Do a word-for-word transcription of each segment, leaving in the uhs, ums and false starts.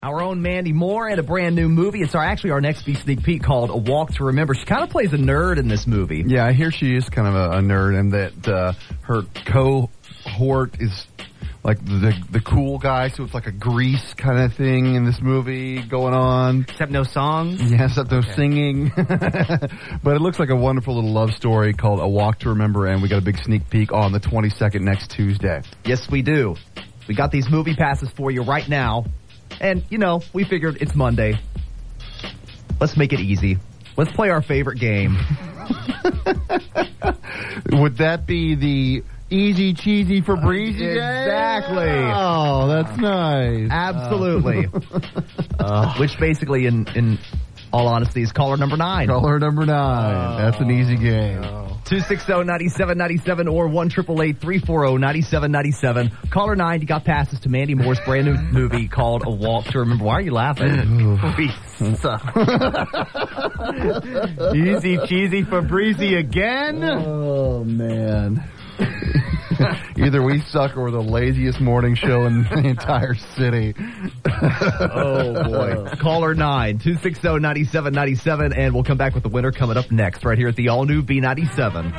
Our own Mandy Moore and a brand new movie. It's our actually our next sneak peek called A Walk to Remember. She kind of plays a nerd in this movie. Yeah, I hear she is kind of a, a nerd, and that uh, her cohort is like the the cool guy, so it's like a Grease kind of thing in this movie going on. Except no songs? Yeah, except no okay. singing. But it looks like a wonderful little love story called A Walk to Remember, and we got a big sneak peek on the twenty-second next Tuesday. Yes, we do. We got these movie passes for you right now. And, you know, we figured it's Monday. Let's make it easy. Let's play our favorite game. Would that be the easy cheesy for breezy? Uh, exactly. Oh, that's nice. Absolutely. uh, which basically, in, in all honesty, is caller number nine. Caller number nine. Oh, that's an easy game. No. two six zero, nine seven nine seven or one eight eight eight, three four zero, nine seven nine seven. Caller nine, you got passes to Mandy Moore's brand new movie called A Walk to Remember. Why are you laughing? Easy cheesy for breezy again? Oh, man. Either we suck or we're the laziest morning show in the entire city. Oh, boy. Caller nine, two six zero, nine seven nine seven, and we'll come back with the winner coming up next right here at the all-new B ninety-seven.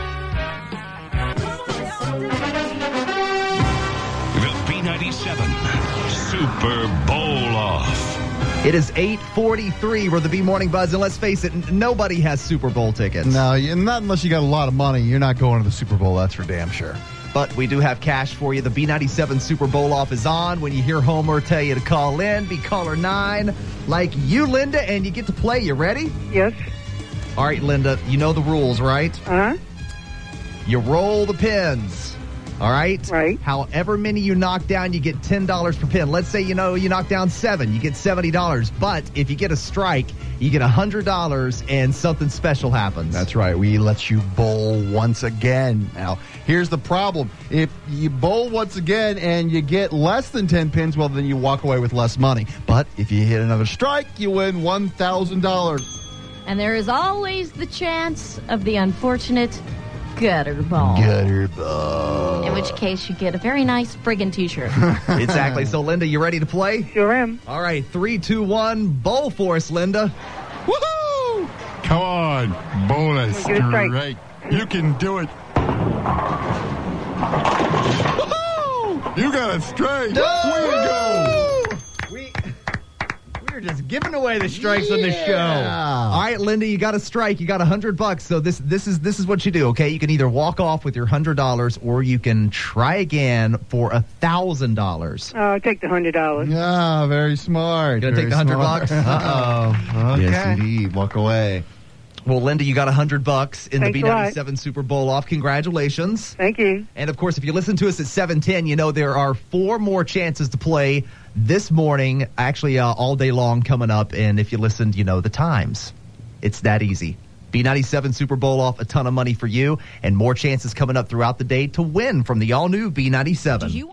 The B ninety-seven Super Bowl Off. It is eight forty-three. We're the B Morning Buzz, and let's face it, n- nobody has Super Bowl tickets. No, you, not unless you got a lot of money. You're not going to the Super Bowl, that's for damn sure. But we do have cash for you. The B ninety-seven Super Bowl Off is on. When you hear Homer tell you to call in, be caller nine, like you, Linda, and you get to play. You ready? Yes. All right, Linda, you know the rules, right? Uh-huh. You roll the pins. All right? Right. However many you knock down, you get ten dollars per pin. Let's say, you know, you knock down seven, you get seventy dollars. But if you get a strike, you get one hundred dollars and something special happens. That's right. We let you bowl once again. Now, here's the problem. If you bowl once again and you get less than ten pins, well, then you walk away with less money. But if you hit another strike, you win one thousand dollars. And there is always the chance of the unfortunate gutter ball. Gutter ball. In which case you get a very nice friggin' t-shirt. Exactly. So, Linda, you ready to play? Sure am. All right. Three, two, one. Bowl for us, Linda. Woohoo! Come on, bowl us Get it straight. straight. You can do it. Woohoo! You got it straight. No! Way to go. We, we're just giving away the strikes on this show. Yeah. All right, Linda, you got a strike. You got a hundred bucks. So this this is this is what you do. Okay, you can either walk off with your hundred dollars, or you can try again for a thousand dollars. Uh, I'll take the hundred dollars. Yeah, very smart. Gonna very take the hundred smart. bucks? Uh oh. Okay. Yes, indeed. Walk away. Well, Linda, you got a hundred bucks in Thanks the a lot. B ninety-seven Super Bowl Off. Congratulations. Thank you. And, of course, if you listen to us at seven ten, you know there are four more chances to play this morning, actually uh, all day long coming up. And if you listened, you know the times. It's that easy. B ninety-seven Super Bowl Off, a ton of money for you, and more chances coming up throughout the day to win from the all-new B ninety-seven. Did you